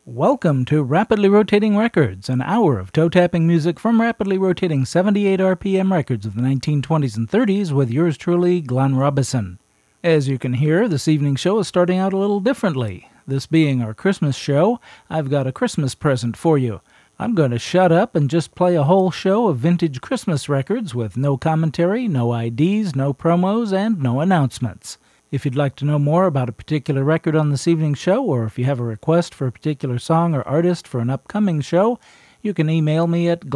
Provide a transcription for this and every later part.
Welcome to Rapidly Rotating Records, an hour of toe-tapping music from rapidly rotating 78 RPM records of the 1920s and 30s with yours truly, Glenn Robison. As you can hear, this evening's show is starting out a little differently. This being our Christmas show, I've got a Christmas present for you. I'm going to shut up and just play a whole show of vintage Christmas records with no commentary, no IDs, no promos, and no announcements. If you'd like to know more about a particular record on this evening's show, or if you have a request for a particular song or artist for an upcoming show, you can email me at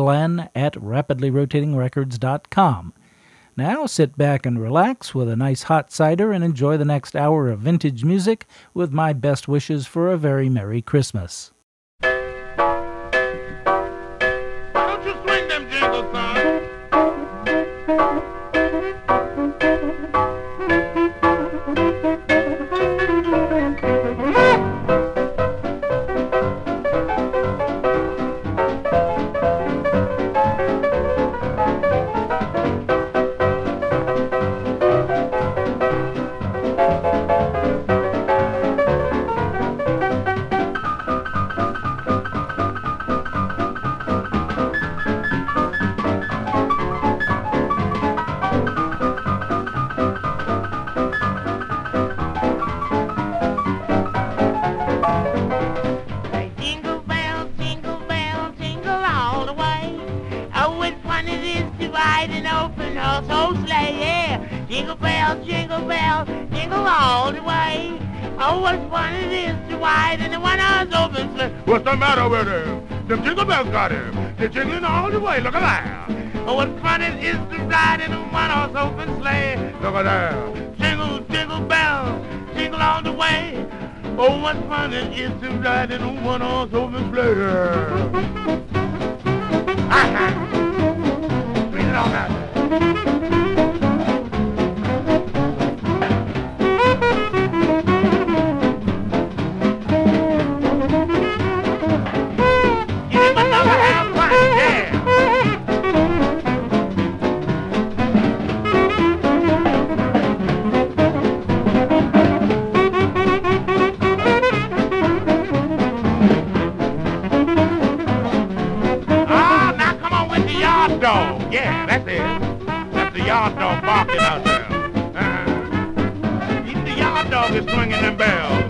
glenn@rapidlyrotatingrecords.com. Now sit back and relax with a nice hot cider and enjoy the next hour of vintage music with my best wishes for a very Merry Christmas. Don't you swing them jingles, son. What's the matter with him? Them jingle bells got him. They're jingling all the way. Look at that. Oh, what fun it is to ride in a one-horse open sleigh. Look at that. Jingle, jingle bells, jingle all the way. Oh, what fun it is to ride in a one-horse open sleigh. Read it on that. Yeah, that's it. That's the yard dog barking out there. Even the yard dog is swinging them bells.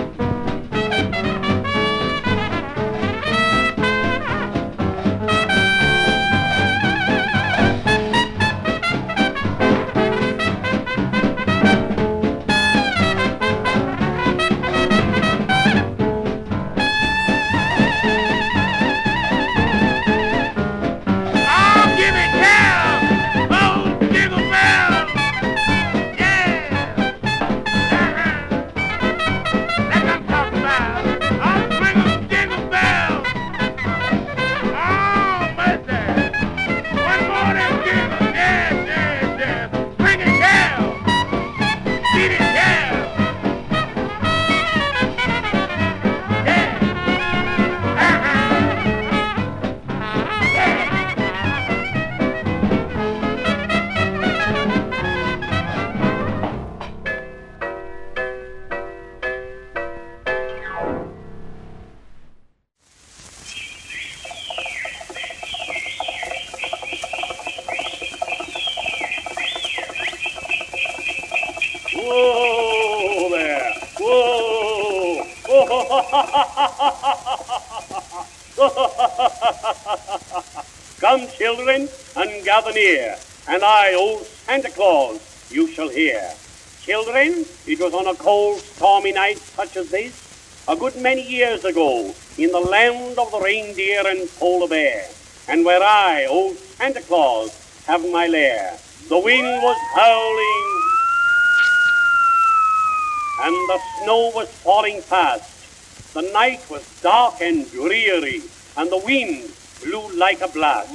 Whoa there! Whoa! Come, children, and gather near, and I, old Santa Claus, you shall hear. Children, it was on a cold, stormy night such as this, a good many years ago, in the land of the reindeer and polar bear, and where I, old Santa Claus, have my lair. The wind was howling, and the snow was falling fast. The night was dark and dreary, and the wind blew like a blast.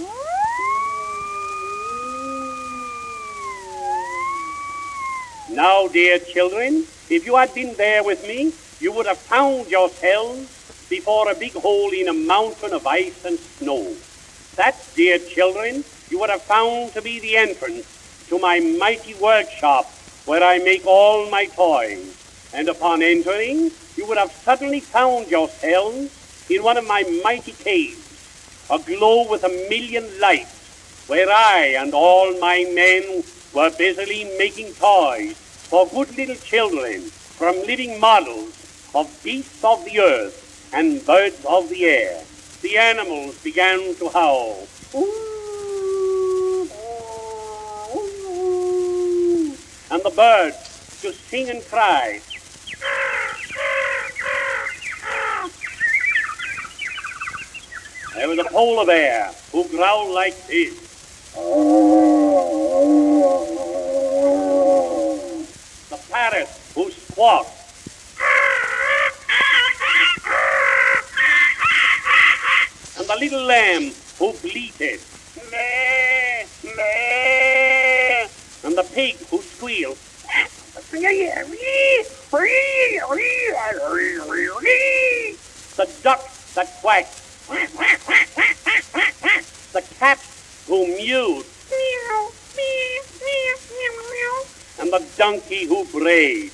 Now, dear children, if you had been there with me, you would have found yourselves before a big hole in a mountain of ice and snow. That, dear children, you would have found to be the entrance to my mighty workshop where I make all my toys. And upon entering, you would have suddenly found yourselves in one of my mighty caves, aglow with 1,000,000 lights, where I and all my men were busily making toys for good little children from living models of beasts of the earth and birds of the air. The animals began to howl. And the birds to sing and cry. There was a polar bear who growled like this. The parrot who squawked. And the little lamb who bleated. And the pig who squealed. The duck that quacked. The cat who mewed. And the donkey who brayed.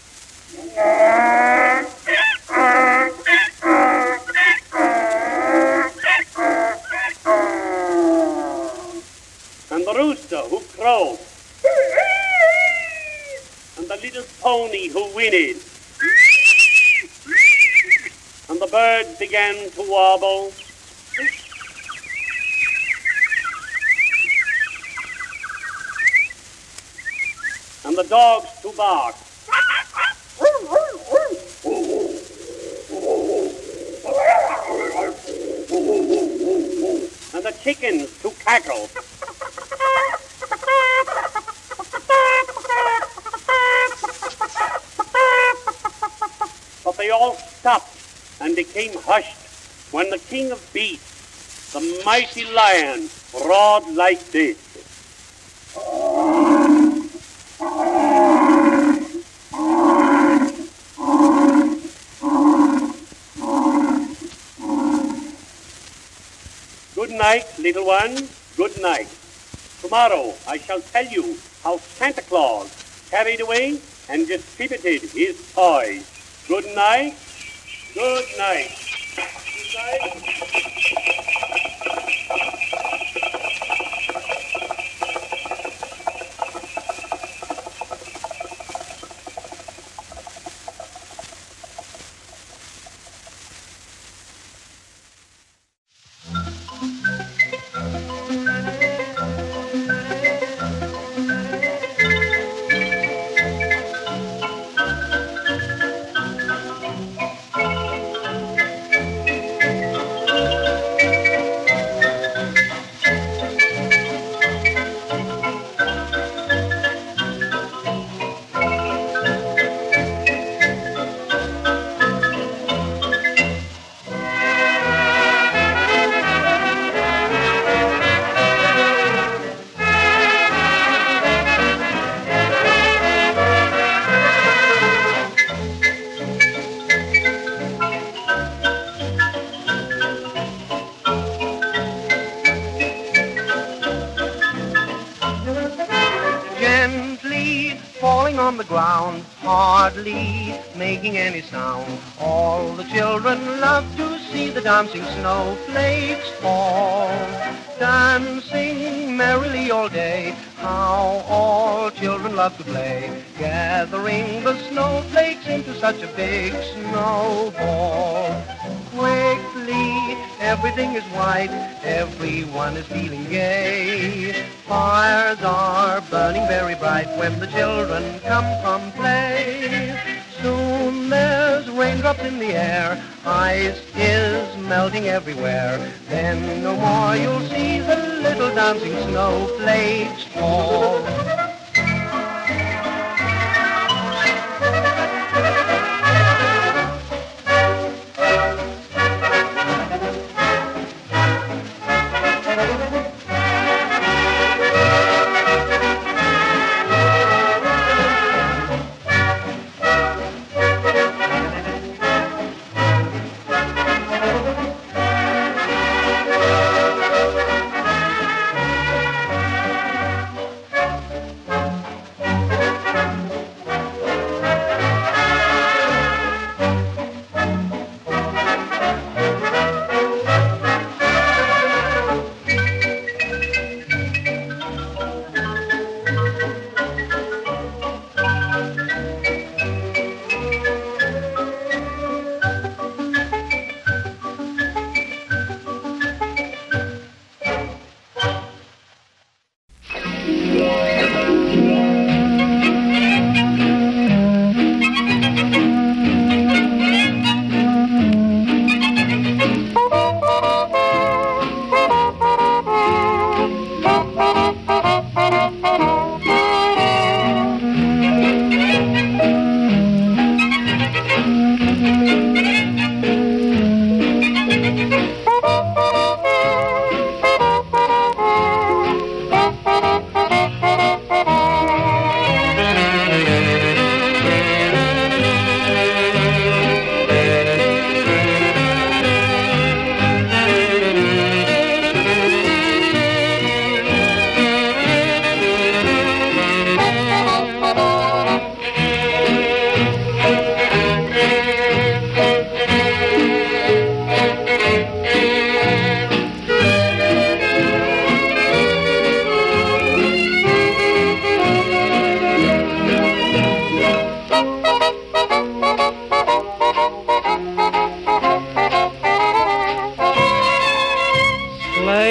And the rooster who crowed. And the little pony who whinnied. And the birds began to wobble. And the dogs to bark. And the chickens to cackle. But they all stopped and became hushed when the king of beasts, the mighty lion, roared like this. Good night, little one, good night. Tomorrow I shall tell you how Santa Claus carried away and distributed his toys. Good night, good night. Good night. On the ground, hardly making any sound. All the children love to see the dancing snowflakes fall, dancing merrily all day. How all children love to play, gathering the snowflakes into such a big snowball. Quickly, everything is white, everyone is feeling gay. Fires are burning very bright when the children come from play. Soon there's raindrops in the air, ice is melting everywhere. Then no more you'll see the little dancing snowflakes fall.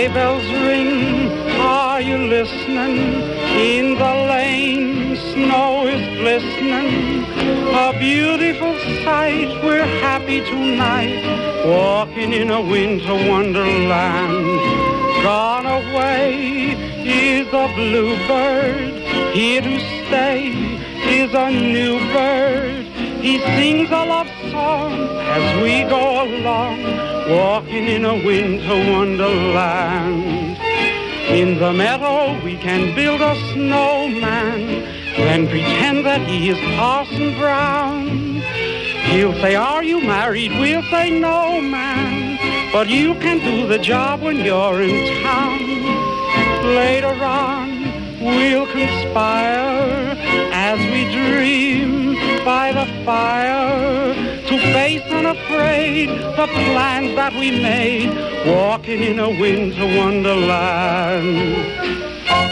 sleigh bells ring, are you listening? In the lane, snow is glistening. A beautiful sight, we're happy tonight, walking in a winter wonderland. Gone away is the bluebird, here to stay is a new bird. He sings a love song as we go along, walking in a winter wonderland. In the meadow we can build a snowman, then pretend that he is Parson Brown. He'll say, are you married? We'll say, no, man, but you can do the job when you're in town. Later on we'll conspire as we dream by the fire to face unafraid the plans that we made, walking in a winter wonderland.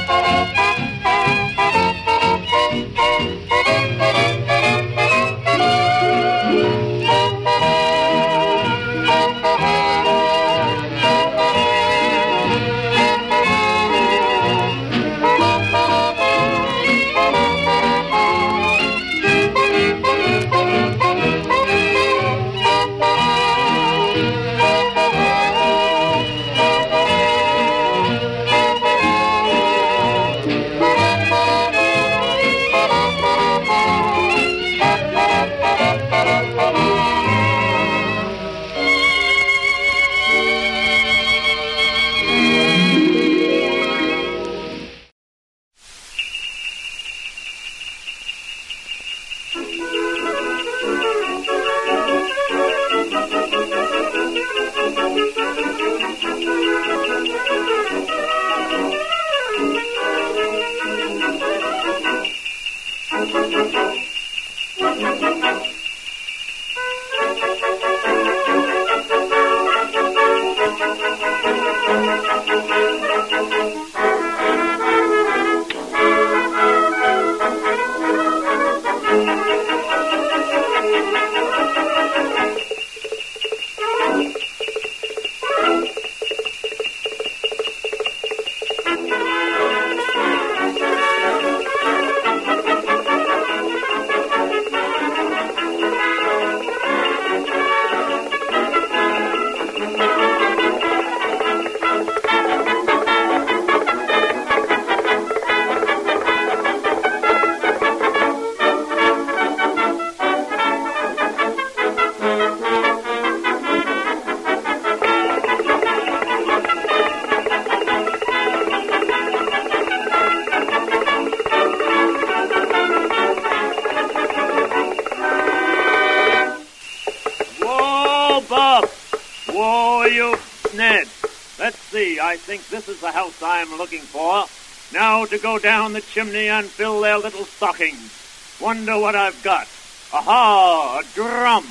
I think this is the house I'm looking for. Now to go down the chimney and fill their little stockings. Wonder what I've got. Aha, a drum.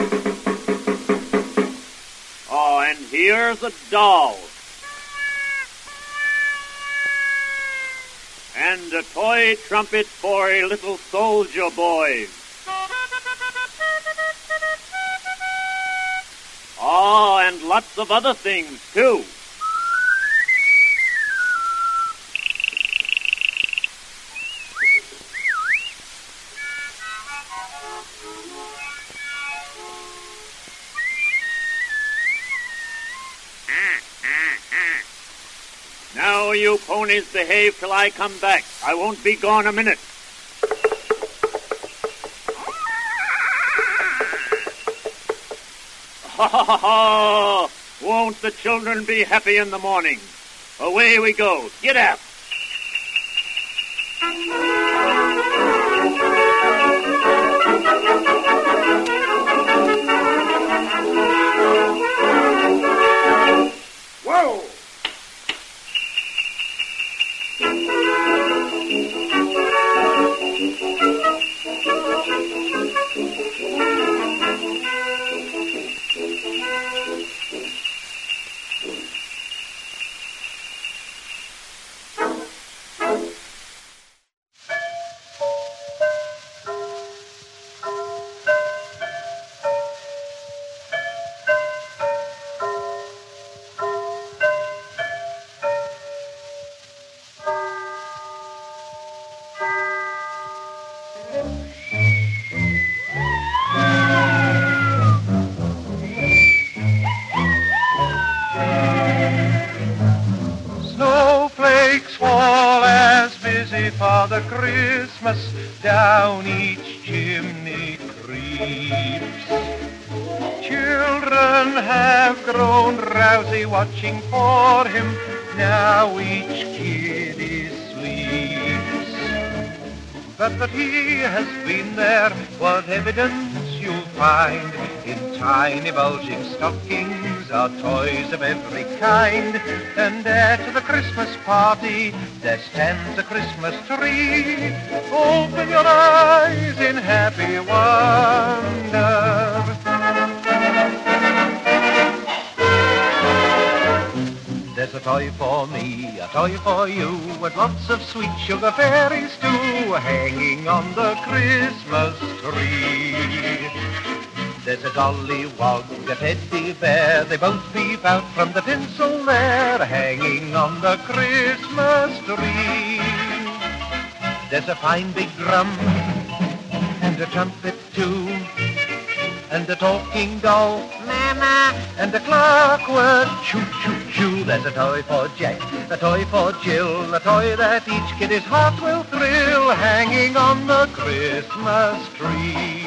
Oh, and here's a doll. And a toy trumpet for a little soldier boy. Oh, and lots of other things, too. Now, you ponies, behave till I come back. I won't be gone a minute. Ha ha ha ha! Won't the children be happy in the morning? Away we go. Get up! Whoa! Father Christmas down each chimney creeps. Children have grown drowsy watching for him, now each kid is sleeps. But that he has been there, what evidence you'll find in tiny bulging stockings or toys of every kind. And at the Christmas party there stands a Christmas tree. Open your eyes in happy wonder. There's a toy for me, a toy for you, with lots of sweet sugar fairies too, hanging on the Christmas tree. There's a dollywog, a teddy bear, they both peep out from the tinsel there, hanging on the Christmas tree. There's a fine big drum, and a trumpet too, and a talking doll, Mama, and a clockwork choo-choo-choo. There's a toy for Jack, a toy for Jill, a toy that each kid's heart will thrill, hanging on the Christmas tree.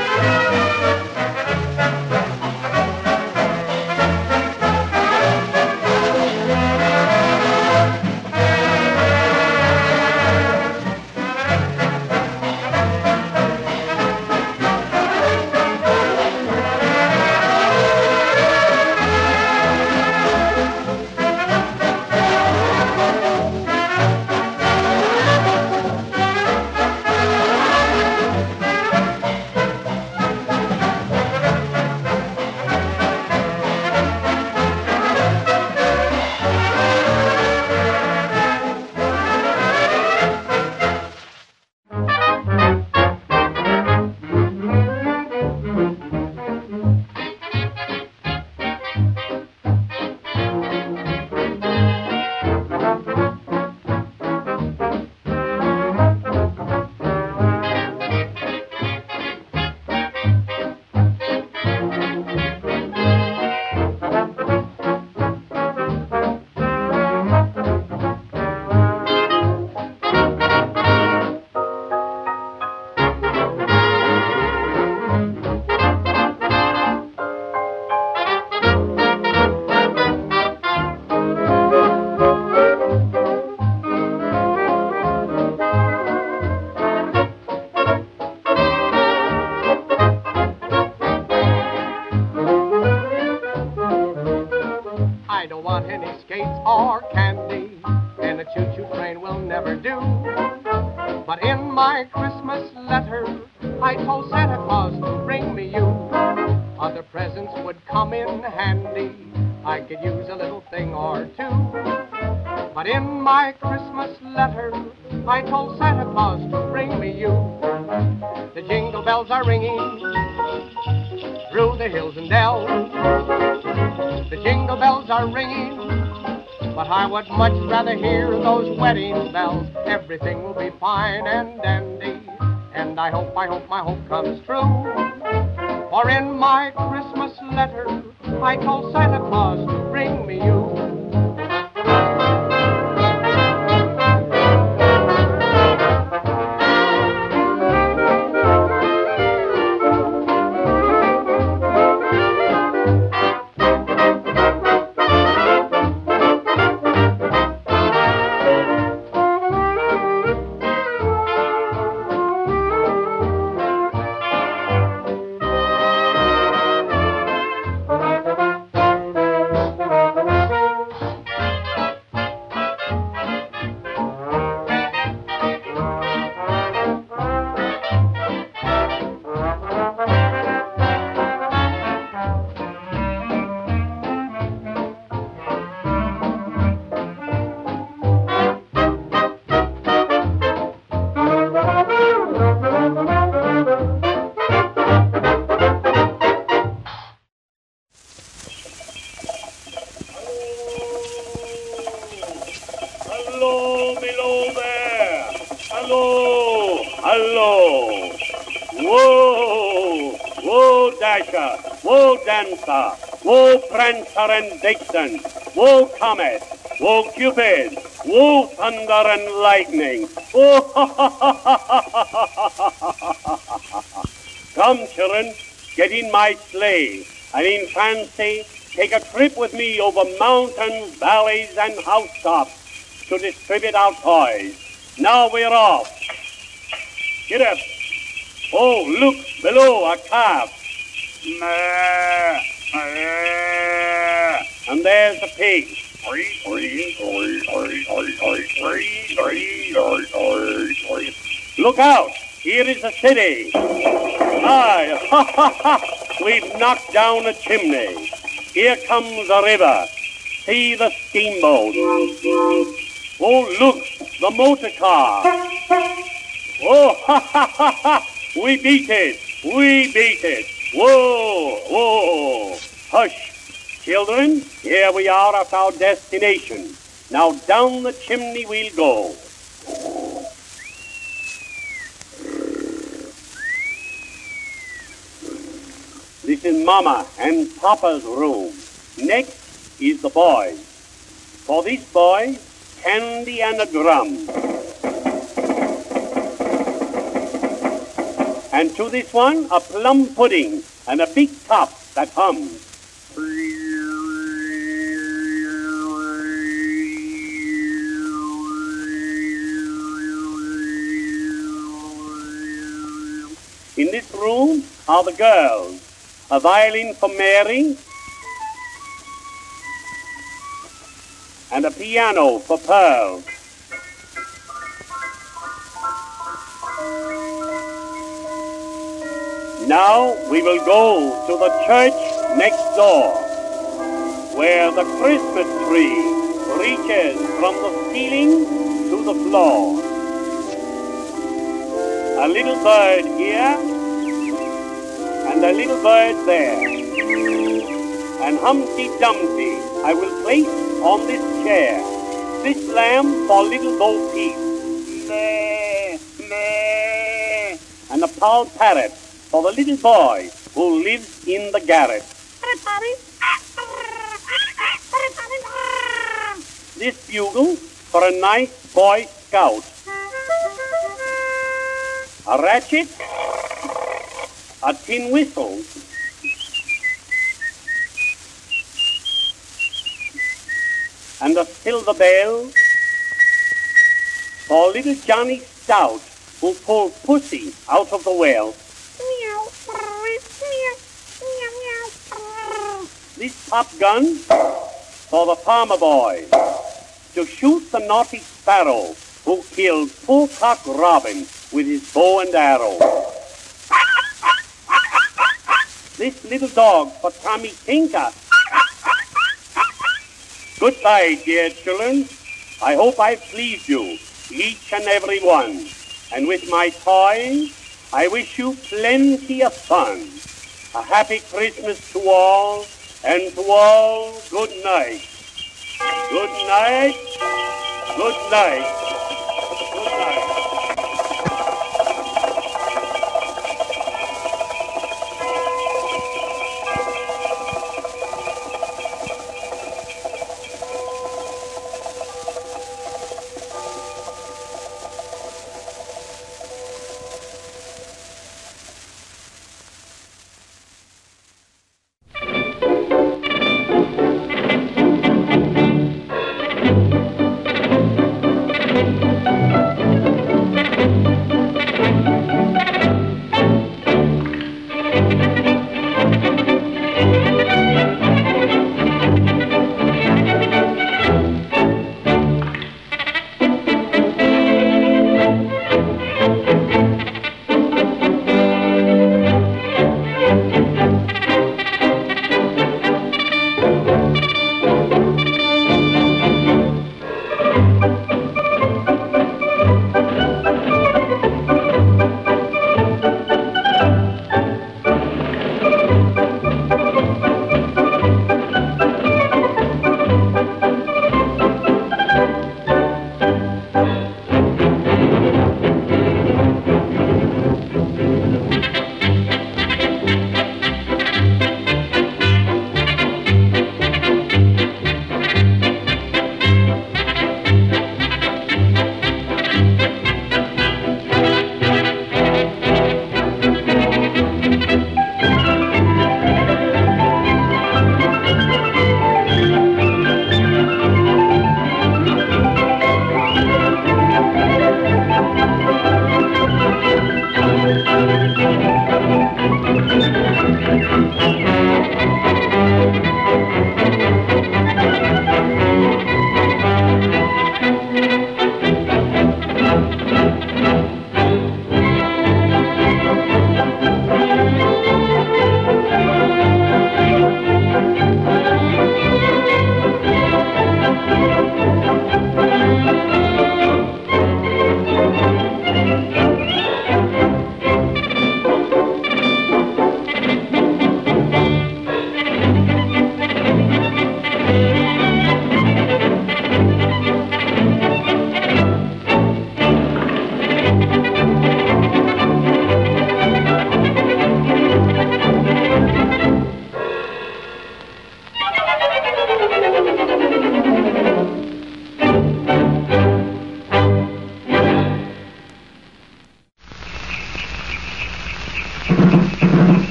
I would much rather hear those wedding bells. Everything will be fine and dandy, and I hope my hope comes true. For in my Christmas letter, I told Santa Claus to bring me you. Whoa, Prancer and Vixen! Whoa, Comet! Whoa, Cupid! Whoa, thunder and lightning! Whoa, Come, children, get in my sleigh, and in fancy, take a trip with me over mountains, valleys, and housetops to distribute our toys. Now we're off. Get up. Oh, look, below, a calf. And there's a pig. Look out! Here is the city. Aye, we've knocked down a chimney. Here comes a river. See the steamboat. Oh, look, the motor car. Oh, we beat it. We beat it. Whoa, whoa. Hush. Children, here we are at our destination. Now down the chimney we'll go. This is Mama and Papa's room. Next is the boys. For this boy, candy and a drum. And to this one, a plum pudding and a big top that hums. In this room are the girls. A violin for Mary and a piano for Pearl. Now we will go to the church next door, where the Christmas tree reaches from the ceiling to the floor. A little bird here, and a little bird there. And Humpty Dumpty I will place on this chair. This lamb for little Bo Peep. Meh, meh. And a poll parrot for the little boy who lives in the garret. This bugle for a nice Boy Scout. A ratchet, a tin whistle, and a silver bell for little Johnny Stout, who pulled Pussy out of the well. This pop gun for the farmer boy to shoot the naughty sparrow who killed poor Cock Robin with his bow and arrow. This little dog for Tommy Tinker. Goodbye, dear children. I hope I've pleased you, each and every one. And with my toys, I wish you plenty of fun. A happy Christmas to all, and to all, good night. Good night. Good night. Good night.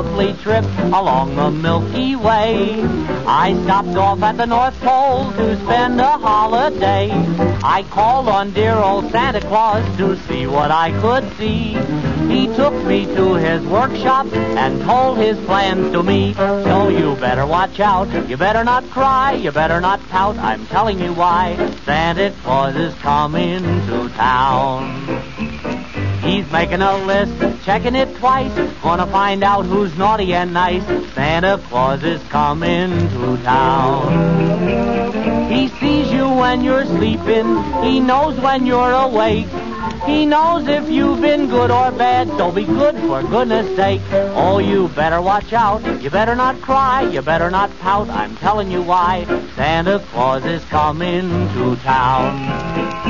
lovely trip along the Milky Way. I stopped off at the North Pole to spend a holiday. I called on dear old Santa Claus to see what I could see. He took me to his workshop and told his plans to me. So you better watch out, you better not cry, you better not pout. I'm telling you why. Santa Claus is coming to town. He's making a list, checking it twice, gonna find out who's naughty and nice. Santa Claus is coming to town. He sees you when you're sleeping, he knows when you're awake. He knows if you've been good or bad, so be good for goodness sake. Oh, you better watch out, you better not cry, you better not pout. I'm telling you why. Santa Claus is coming to town.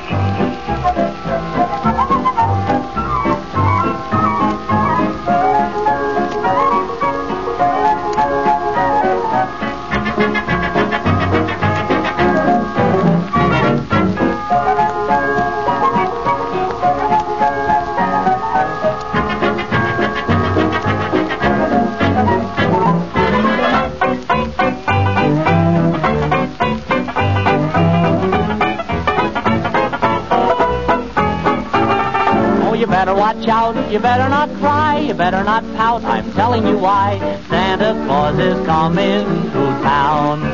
Watch out, you better not cry, you better not pout. I'm telling you why. Santa Claus is coming to town.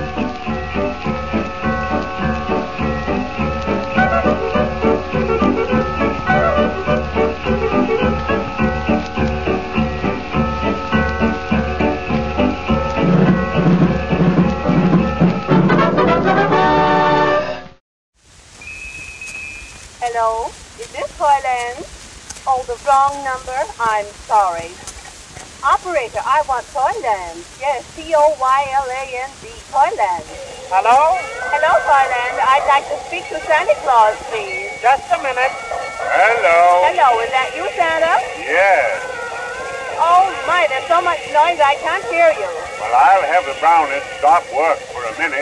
Hello, is this Toyland? Oh, the wrong number? I'm sorry. Operator, I want Toyland. Yes, Toyland, Toyland. Hello? Hello, Toyland. I'd like to speak to Santa Claus, please. Just a minute. Hello. Hello, is that you, Santa? Yes. Oh, my, there's so much noise I can't hear you. Well, I'll have the Brownies stop work for a minute.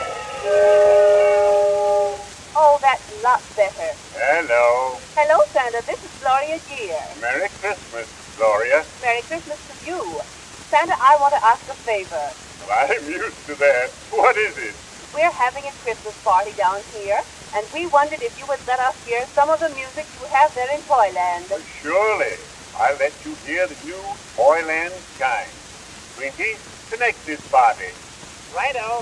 Oh, that's a lot better. Hello. Hello, Santa. This is Gloria Gear. Merry Christmas, Gloria. Merry Christmas to you. Santa, I want to ask a favor. Well, I'm used to that. What is it? We're having a Christmas party down here, and we wondered if you would let us hear some of the music you have there in Toyland. Well, surely. I'll let you hear the new Toyland chime. Twinkie, connect this party. Righto.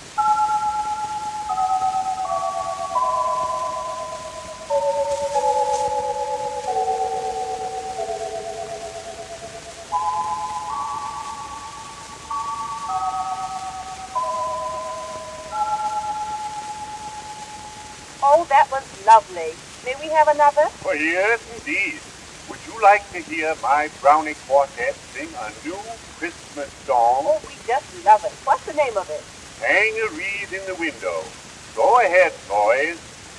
Oh, that was lovely. May we have another? Well, yes, indeed. Would you like to hear my Brownie Quartet sing a new Christmas song? Oh, we just love it. What's the name of it? Hang a wreath in the window. Go ahead, boys.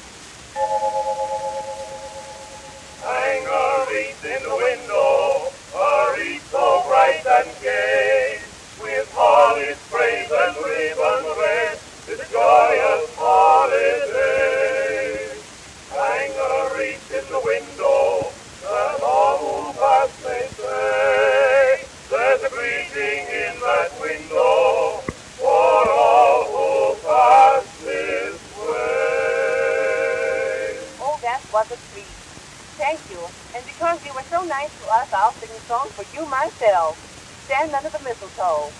Hang a wreath in the window, a wreath so bright and gay, with holly sprays and ribbon red, this joyous holiday. Hang a wreath in the window, that all who pass may say, there's a greeting in that window for all who pass this way. Oh, that was a treat. Thank you. And because you were so nice to us, I'll sing a song for you myself. Stand under the mistletoe.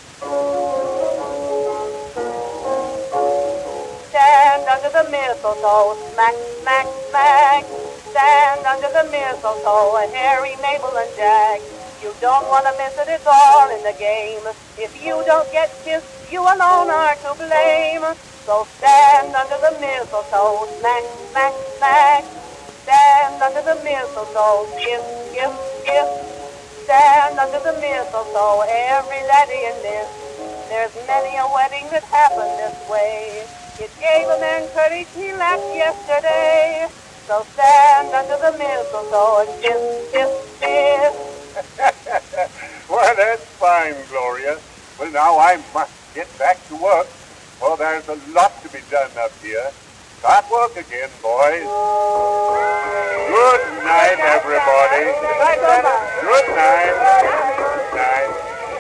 Stand under the mistletoe, smack, smack, smack. Stand under the mistletoe, Harry, Mabel, and Jack. You don't want to miss it, it's all in the game. If you don't get kissed, you alone are to blame. So stand under the mistletoe, smack, smack, smack. Stand under the mistletoe, kiss, kiss, kiss. Stand under the mistletoe, every laddie in this. There's many a wedding that happened this way. It gave a man courage, he laughed yesterday. So stand under the mistletoe and kiss, kiss, kiss. Well, that's fine, Gloria. Well, now I must get back to work, for there's a lot to be done up here. Start work again, boys. Good night, everybody. Good night, Santa. Good night. Good night.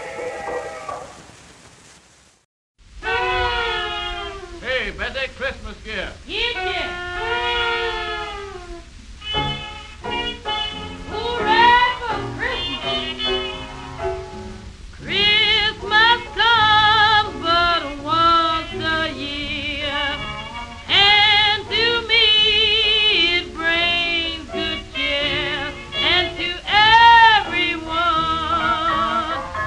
Hey, Betty, Christmas gift. Hooray for Christmas! Christmas comes but once a year, and to me it brings good cheer, and to everyone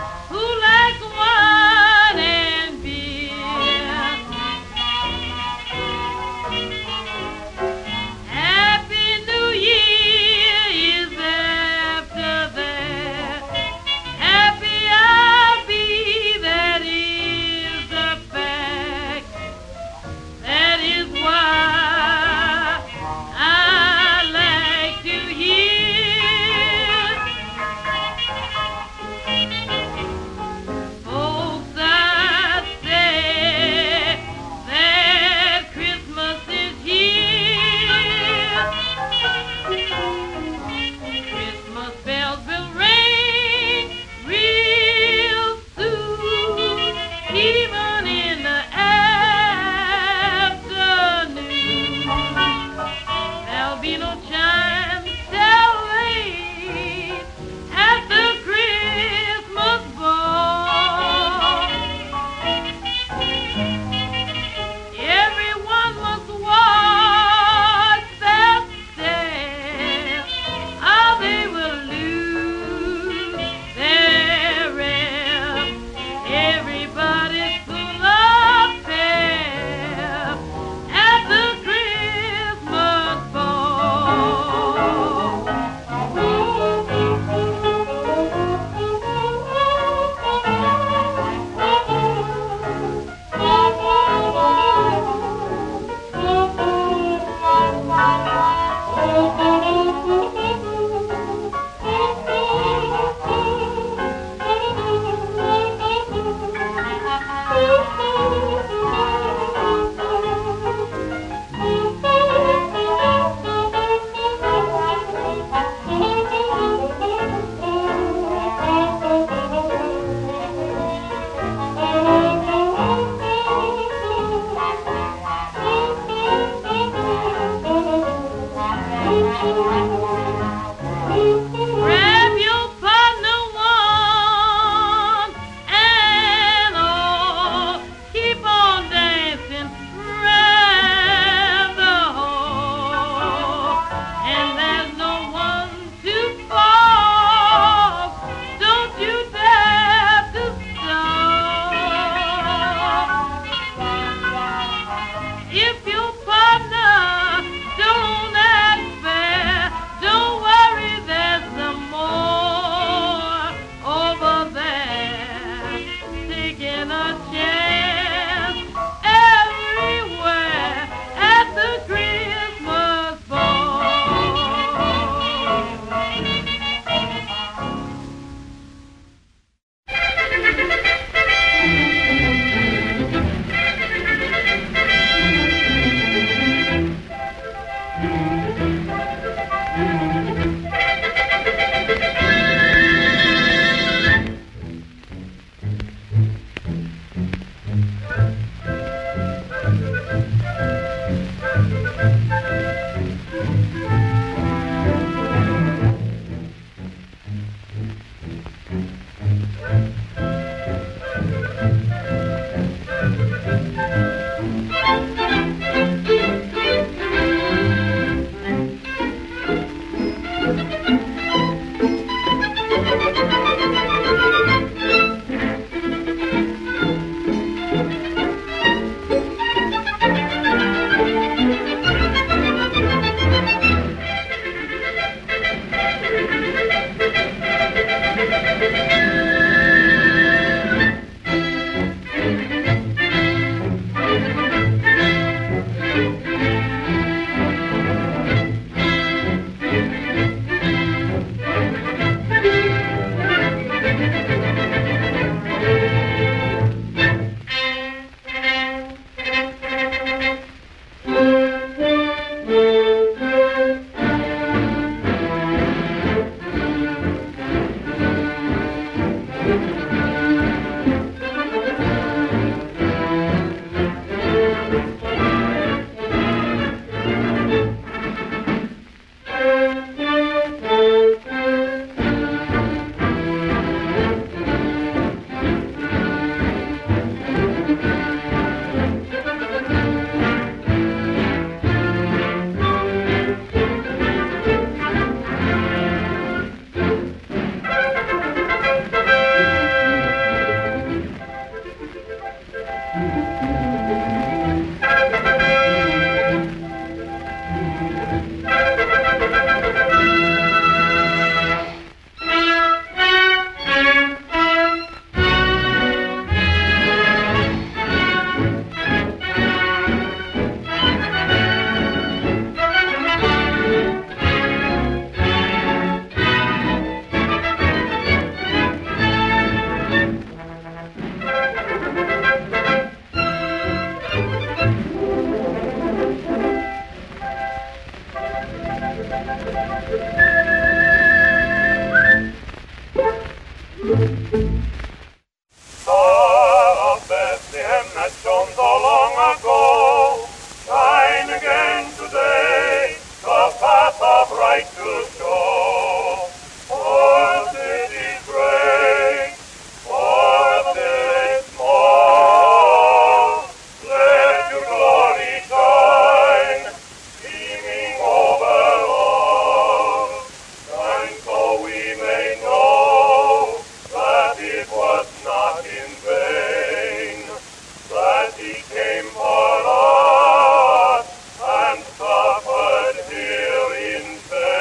Star of Bethlehem that shone so long ago, shine again today, the path of right to show. For cities great, for village small, let your glory shine, beaming over all. Shine so we may know that it was not in vain, that he came for us and suffered here in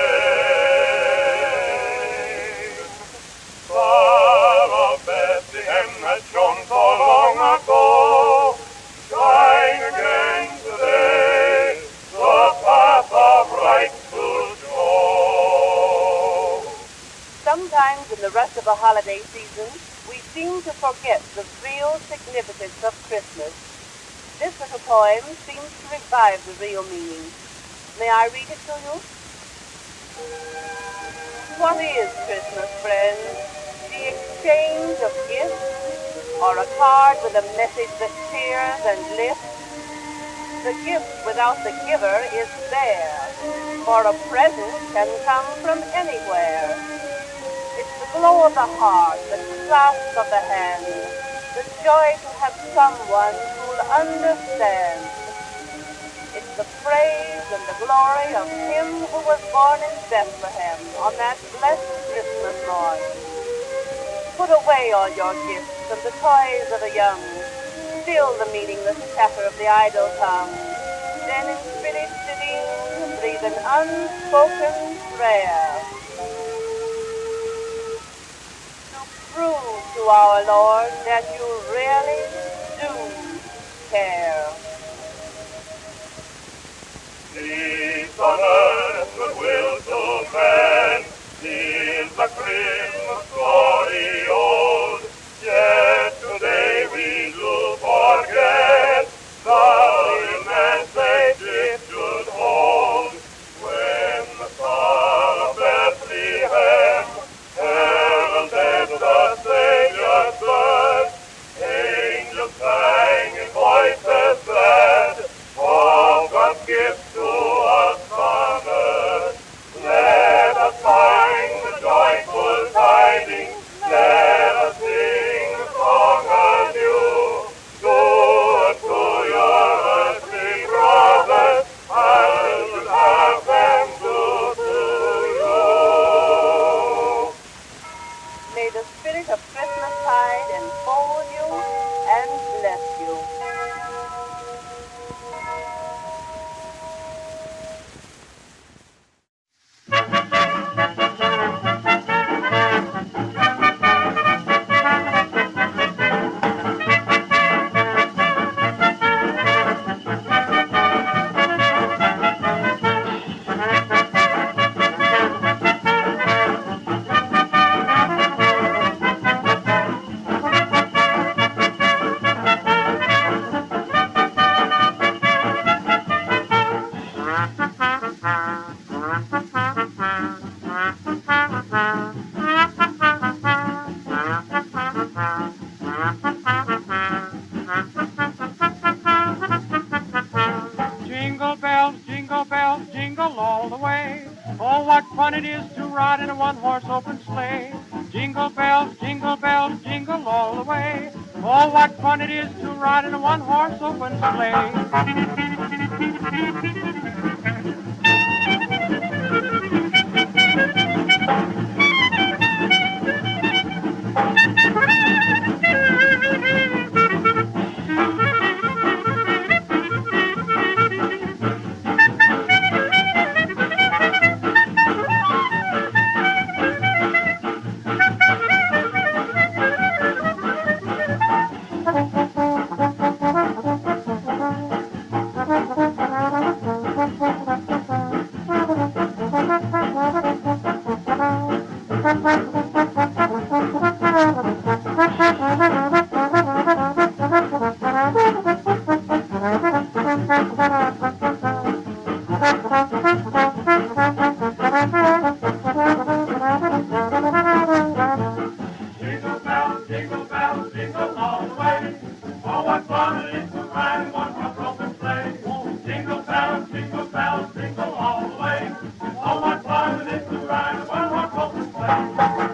vain. Star of Bethlehem that shone so long ago, shine again today, the path of right to show. Sometimes in the rush of a holiday season, we seem to forget the real significance of Christmas. This little poem seems to revive the real meaning. May I read it to you? What is Christmas, friends? The exchange of gifts, or a card with a message that cheers and lifts? The gift without the giver is bare, for a present can come from anywhere. It's the glow of the heart, the clasp of the hand, the joy to have someone who'll understand. It's the praise and the glory of him who was born in Bethlehem on that blessed Christmas morn. Put away all your gifts and the toys of the young, still the meaningless chatter of the idle tongue. Then in spirit sitting, breathe an unspoken prayer. Prove to our Lord that you really do care. Peace on earth, goodwill to men, is the Christmas glory old. Yet today we do forget the message it should hold. When the Star of Bethlehem heralded the Savior's birth, angels sang in voices glad of God's gift to us on earth. Let us find the joyful tidings, let us sing the song anew. Good to your earthly brothers, I will have them do to you. May the spirit of Christmastide enfold you and bless you. Jingle bells, jingle all the way. Oh, what fun it is to ride in a one-horse open sleigh. Jingle bells, jingle all the way. Oh, what fun it is to ride in a one-horse open sleigh. Jingle bells, jingle all the way. Oh, what fun it is to ride in one horse open sleigh. Jingle bells, jingle all the way. Oh, what fun it is to ride in one horse open sleigh.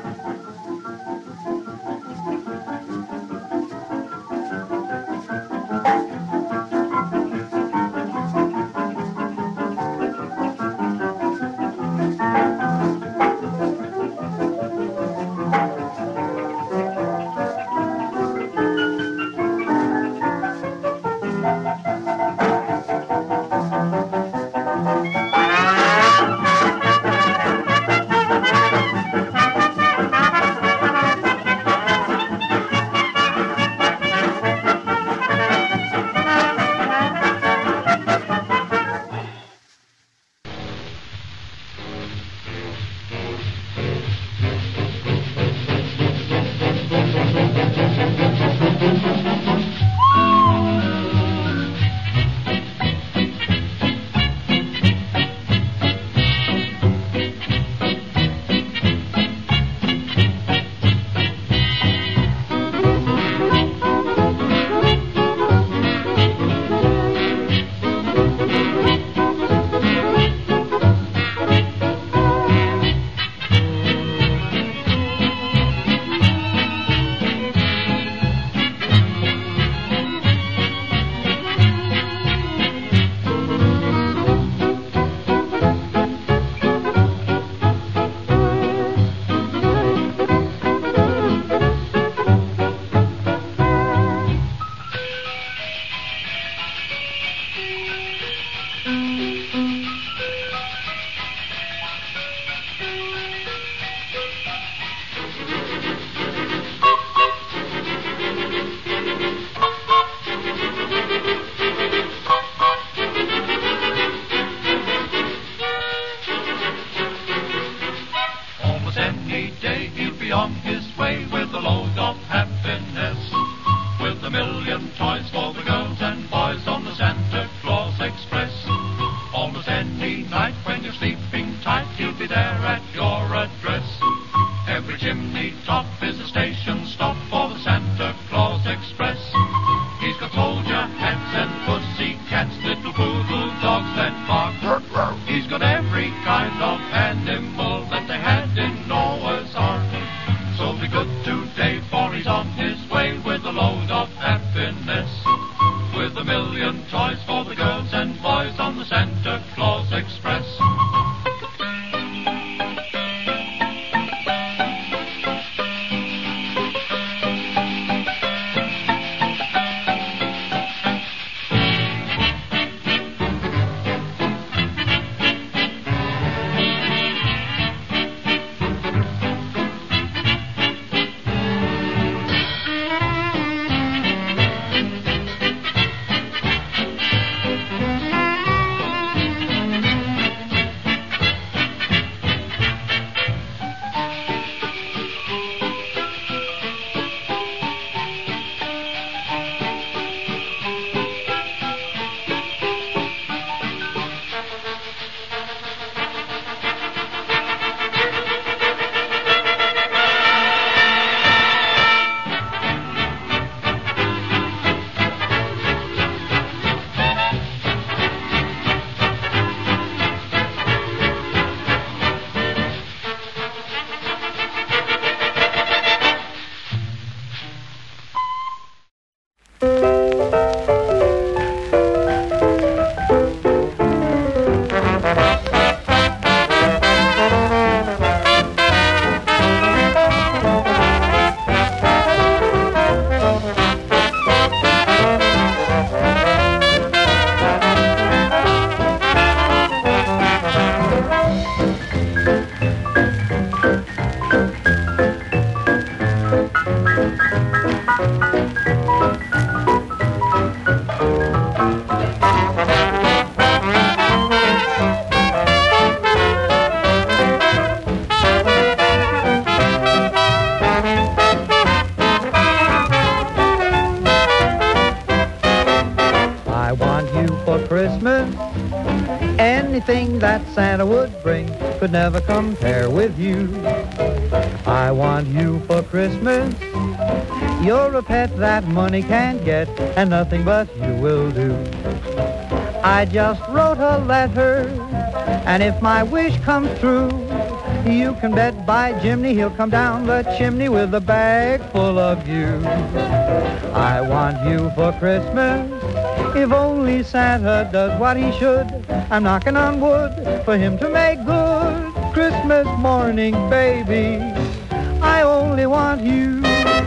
Anything that Santa would bring could never compare with you. I want you for Christmas. You're a pet that money can't get, and nothing but you will do. I just wrote a letter, and if my wish comes true, you can bet by Jimmy he'll come down the chimney with a bag full of you. I want you for Christmas. If only Santa does what he should, I'm knocking on wood for him to make good. Christmas morning, baby, I only want you.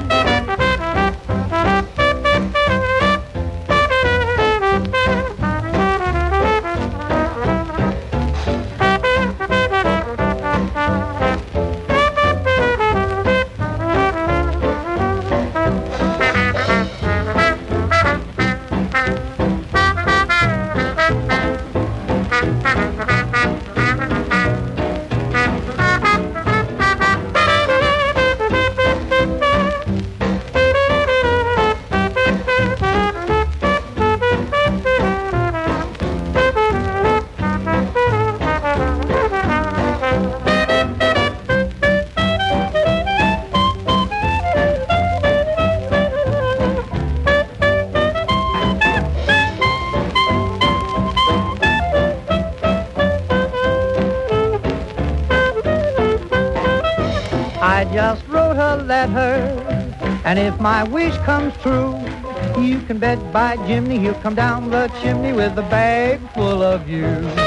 I just wrote a letter, and if my wish comes true, you can bet by Jimmy he'll come down the chimney with a bag full of you.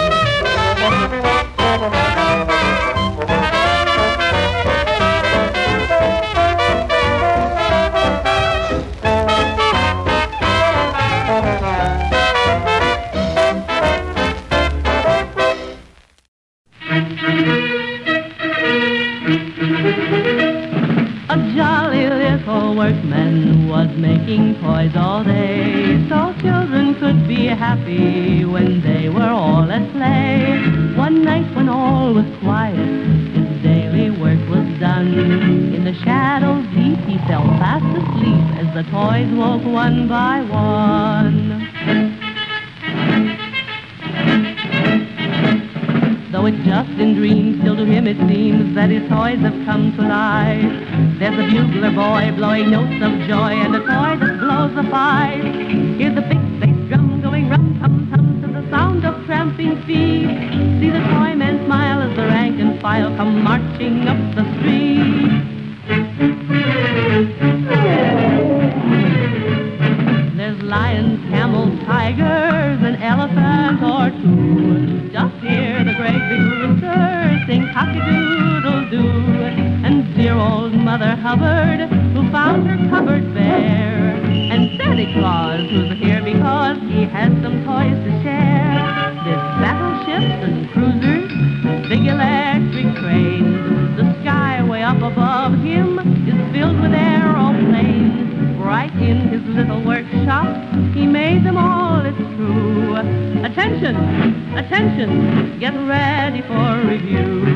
A jolly little workman was making toys all day, so children could be happy when they were all at play. One night when all was quiet, his daily work was done. In the shadows deep he fell fast asleep as the toys woke one by one. Though it's just in dreams, still to him it seems that his toys have come to life. There's a bugler boy blowing notes of joy and a toy that blows a fife. Here's the big bass drum going rum-tum-tum to the sound of tramping feet. See the toy man smile as the rank and file come marching up the street. There's lions, camels, tigers, an elephant or two. Just hear the great big rooster sing cock-a-doodle-doo. And dear old Mother Hubbard, who found her cupboard bare. And Santa Claus, who's here because he has some toys to share. There's battleships and cruisers, big electric trains. The sky way up above him is filled with aeroplanes. Right in his little workshop, he made them all, it's true. Attention, attention, get ready for review.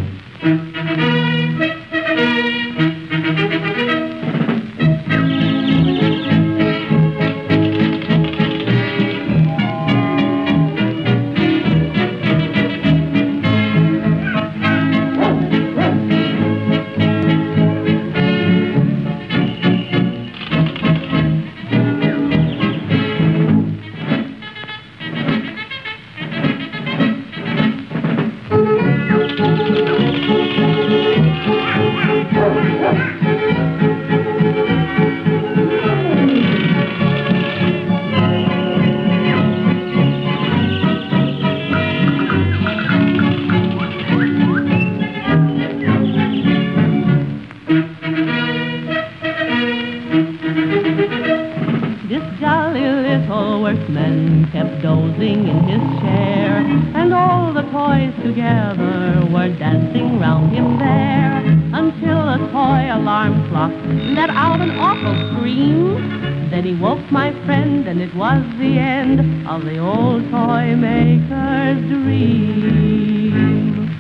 Of the old toy maker's dream.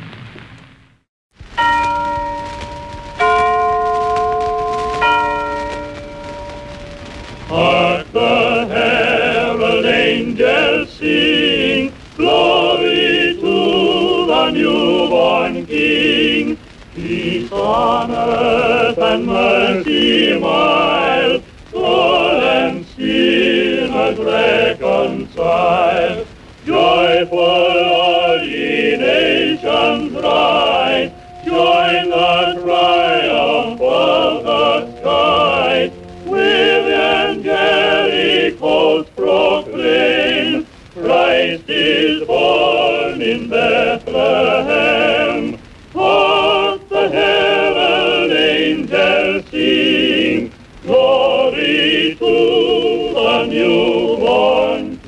Hark the herald angels sing, glory to the newborn King. Peace on earth and mercy mild, soul and sinners reconciled. Joyful all ye nations rise, join the triumph of the skies. With angelic hosts proclaim, Christ is born in Bethlehem. Hark the herald angels sing, glory to the newborn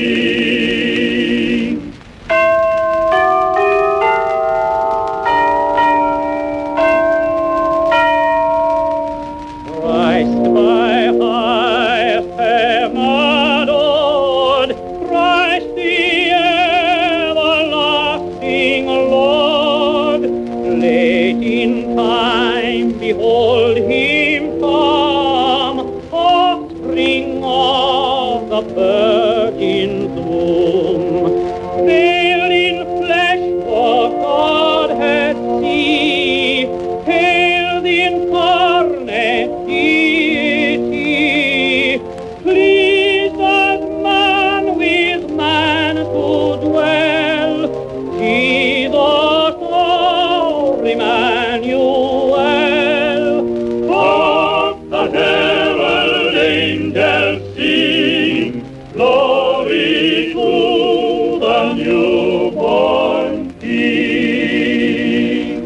King. Christ by highest heaven adored, Christ the everlasting Lord. Late in time, behold him come, offspring of the Virgin's womb. Veiled in flesh for Godhead see, hail the incarnate deity. Pleased as man with man to dwell, Jesus our Emmanuel. Hark the herald angels sing, glory to the newborn King.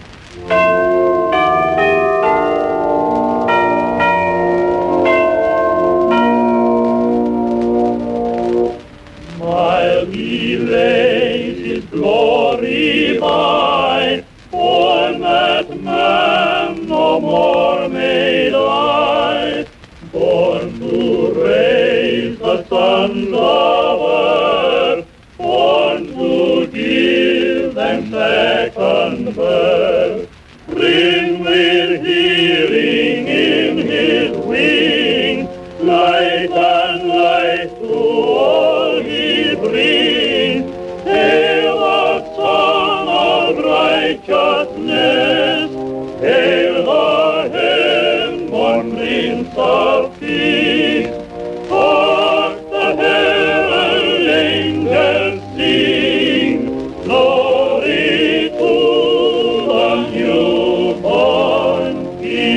While he lays his glory by, born that man no more may die, born to raise the sons of earth, born to give them second birth. Bring with healing in his wings, light and life to all he brings. Hail the Son of righteousness, hail the heaven-born Prince of Peace. Hark the herald angels sing, glory to the newborn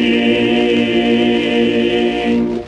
King.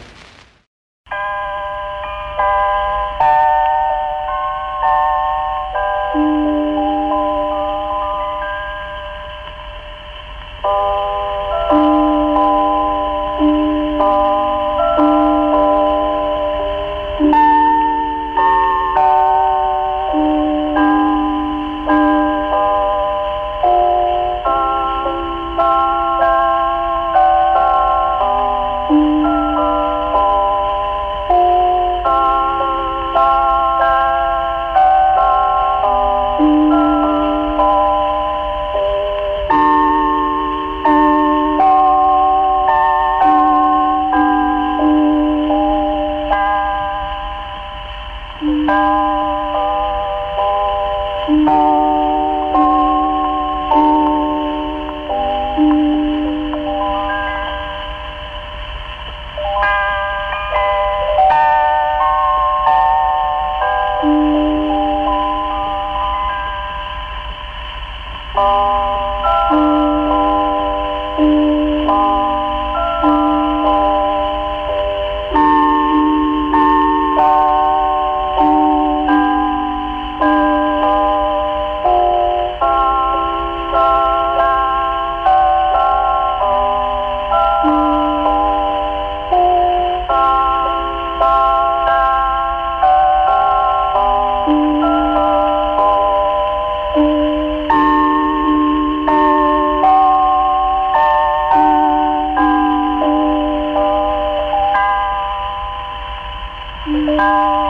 Thank you.